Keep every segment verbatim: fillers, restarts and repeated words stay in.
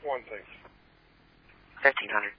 One, thanks. fifteen hundred.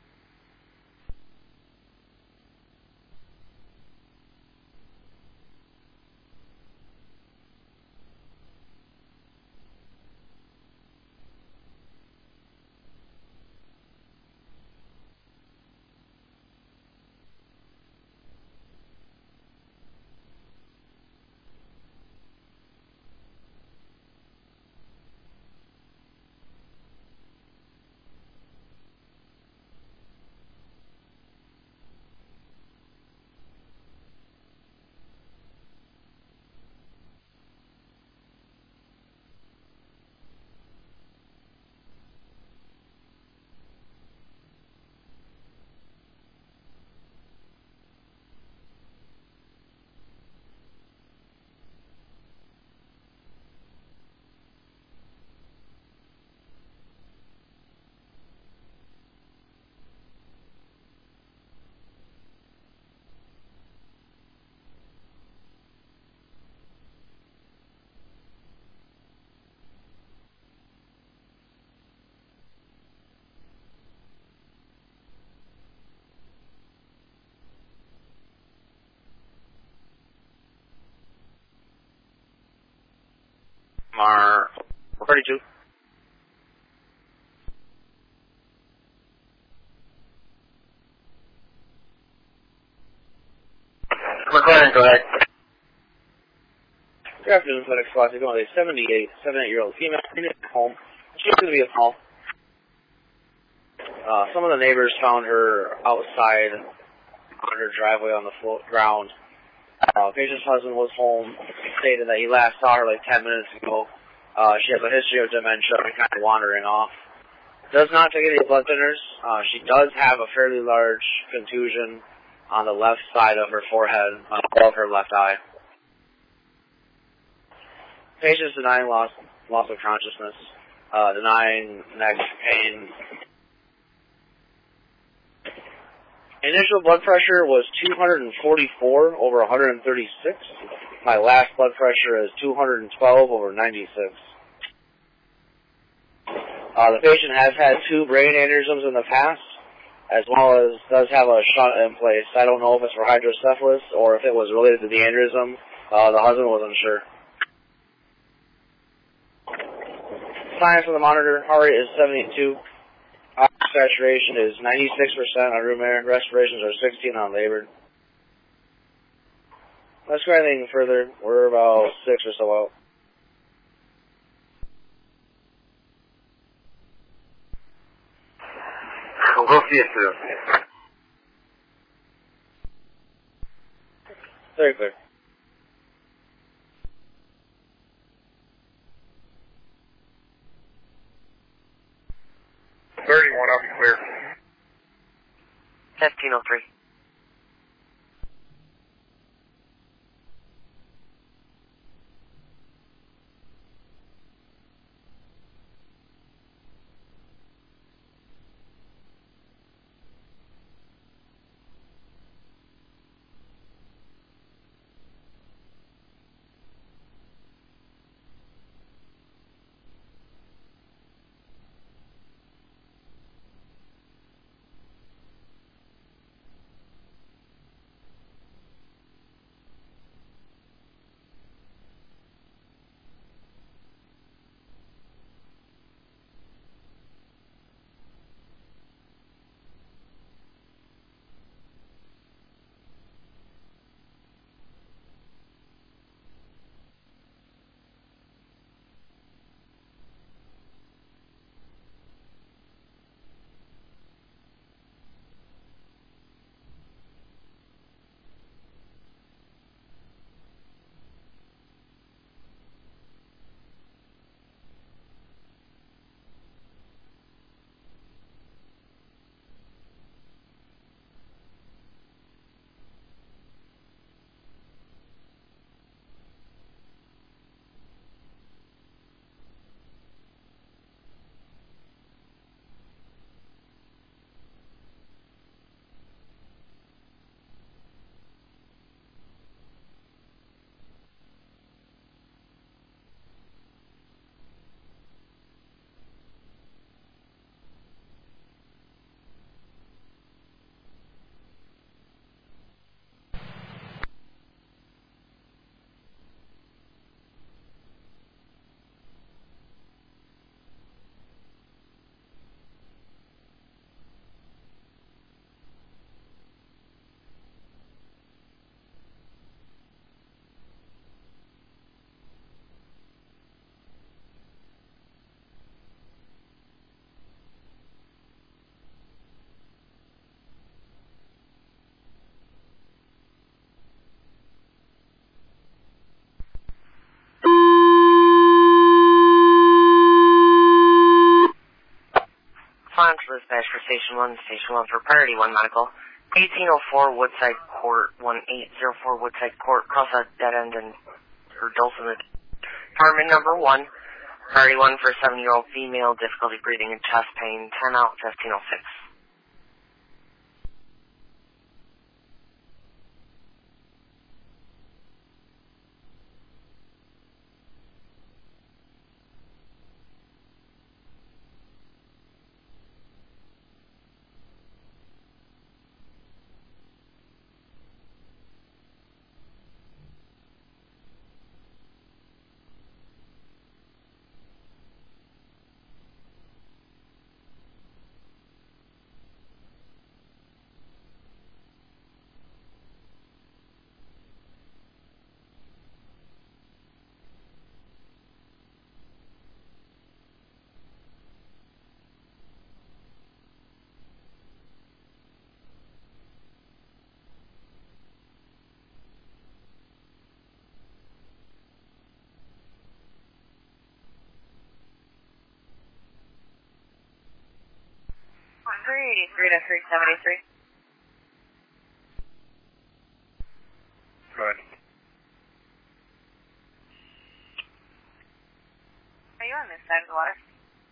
Mar thirty-two. McLaren, go ahead. Good afternoon, FedEx Class. You're going with a seventy-eight, seventy-eight-year-old female in at home. She's going to be at home. Uh, some of the neighbors found her outside on her driveway on the floor, ground. Uh, patient's husband was home, stated that he last saw her like ten minutes ago. Uh, she has a history of dementia and kind of wandering off. Does not take any blood thinners. Uh, she does have a fairly large contusion on the left side of her forehead, uh, above her left eye. Patient's denying loss, loss of consciousness, uh, denying neck pain. Initial blood pressure was two forty-four over one thirty-six. My last blood pressure is two twelve over ninety-six. Uh, the patient has had two brain aneurysms in the past, as well as does have a shunt in place. I don't know if it's for hydrocephalus or if it was related to the aneurysm. Uh, the husband wasn't sure. Signs from the monitor, heart rate is seventy-two. Oxygen saturation is ninety-six percent on room air. Respirations are sixteen on labored. Let's go anything further. We're about six or so out. We'll see you soon. Very clear. thirty-one, I'll be clear. fifteen oh three. dispatch for Station one, Station one for Priority one Medical. eighteen oh four Woodside Court, eighteen oh four Woodside Court, cross a dead end in, or Dulcimer. Department number one, Priority one for seven-year-old female, difficulty breathing and chest pain, ten out, fifteen oh six. three eighty-three to three seventy-three. Good. Are you on this side of the water?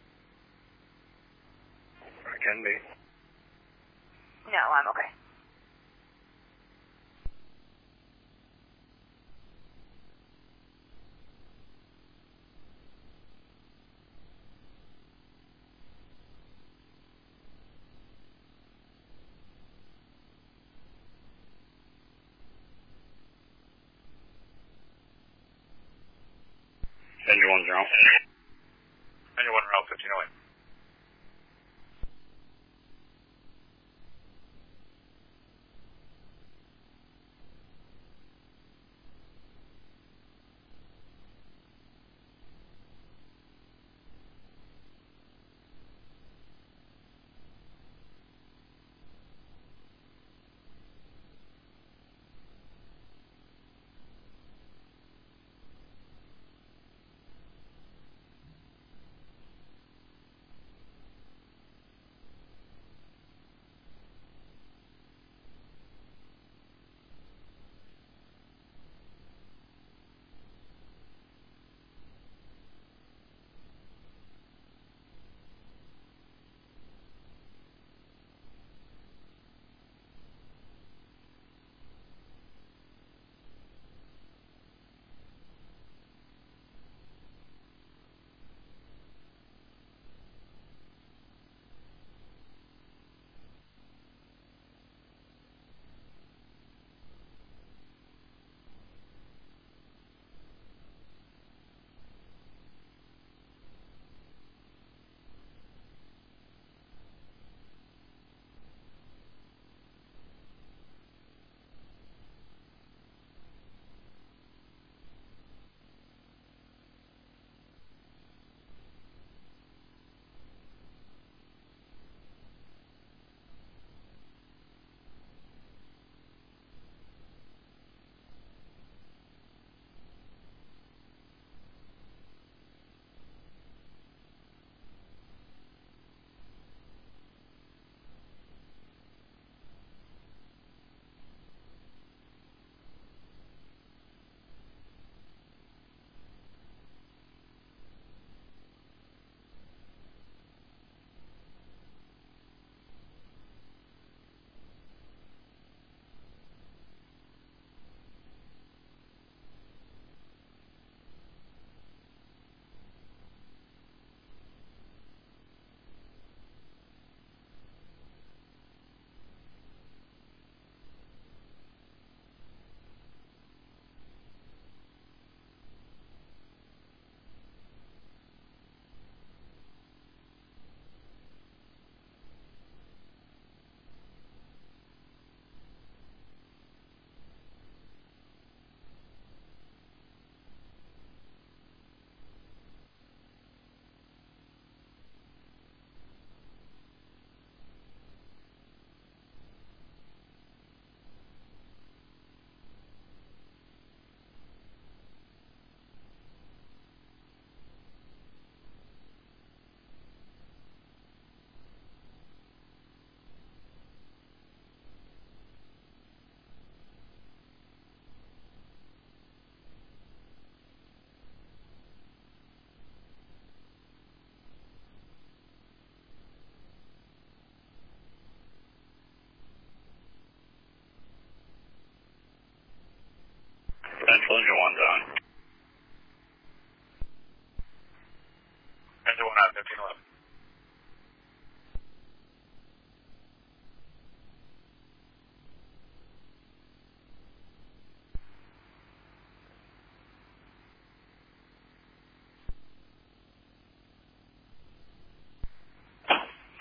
I can be. No, I'm okay. Engine one's around. Engine one around fifteen oh eight.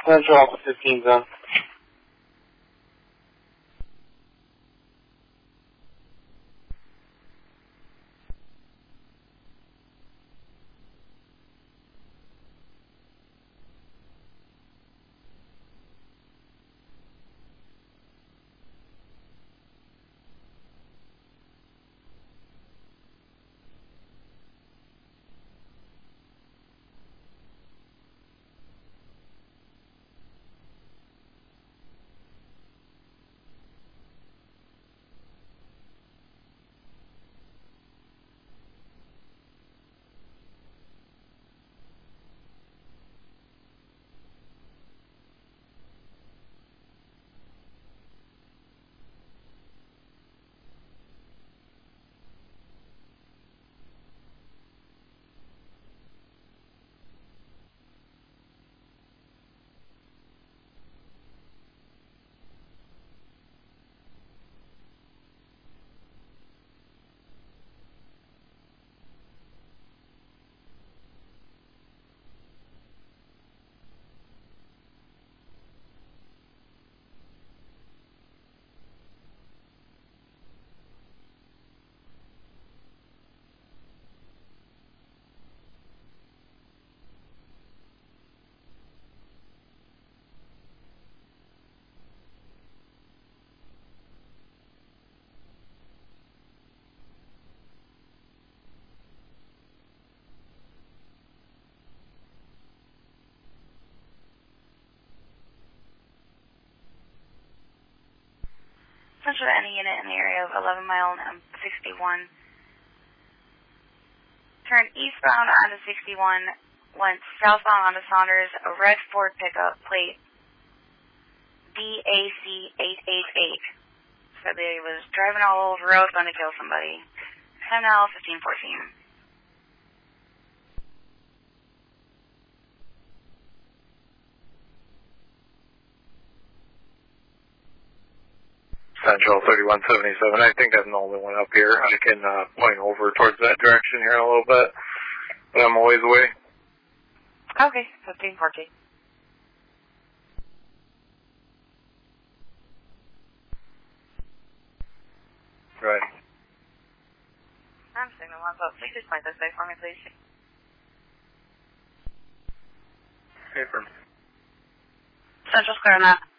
Central Alpha fifteen, then. Central any unit in the area of eleven mile and sixty-one. Turn eastbound onto sixty-one, went southbound onto Saunders, a red Ford pickup, plate D A C eight eight eight. Said they was driving all over the road, going to kill somebody. ten L fifteen fourteen. Central thirty-one seventy-seven. I think I'm the only one up here. I can uh, point over towards that direction here in a little bit, but I'm a ways away. Okay, fifteen fourteen. Right. I'm signal one, but please just point this way for me, please. Paper. Central square on that.